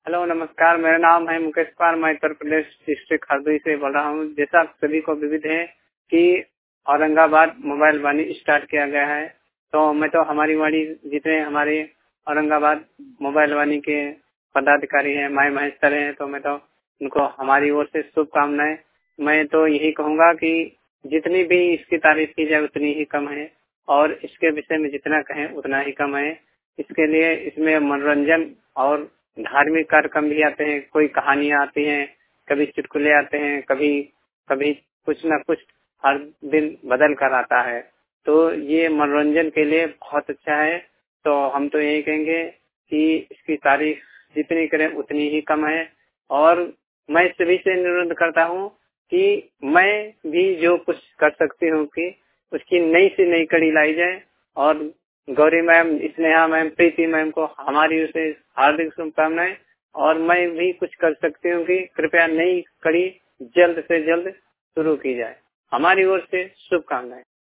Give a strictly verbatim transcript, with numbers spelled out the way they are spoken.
Hello, नमस्कार। मेरा नाम है मुकेश कुमार। मैं उत्तर प्रदेश डिस्ट्रिक्ट हरदोई से बोल रहा हूँ। जैसा आप सभी को विदित है कि औरंगाबाद मोबाइल वाणी स्टार्ट किया गया है, तो मैं तो हमारी वाणी जितने हमारे औरंगाबाद मोबाइल वाणी के पदाधिकारी हैं, माई महेश सर हैं, तो मैं तो उनको हमारी ओर से शुभकामनाएं। मैं तो यही कहूँगा कि जितनी भी इसकी तारीफ की जाए उतनी ही कम है, और इसके विषय में जितना कहें उतना ही कम है। इसके लिए इसमें मनोरंजन और धार्मिक कार्यक्रम भी आते हैं, कोई कहानियां आती हैं, कभी चुटकुले आते हैं, कभी कभी कुछ न कुछ हर दिन बदल कर आता है। तो ये मनोरंजन के लिए बहुत अच्छा है। तो हम तो यही कहेंगे कि इसकी तारीफ जितनी करें उतनी ही कम है। और मैं सभी से अनुरोध करता हूँ कि मैं भी जो कुछ कर सकती हूँ कि उसकी नई से नई कड़ी लाई जाए। और Gauri ma'am, Sneha ma'am, Preeti ma'am को हमारी ओर से हार्दिक शुभकामनाएं। और मैं भी कुछ कर सकती हूँ कि कृपया नई कड़ी जल्द से जल्द शुरू की जाए। हमारी ओर से शुभकामनाएं।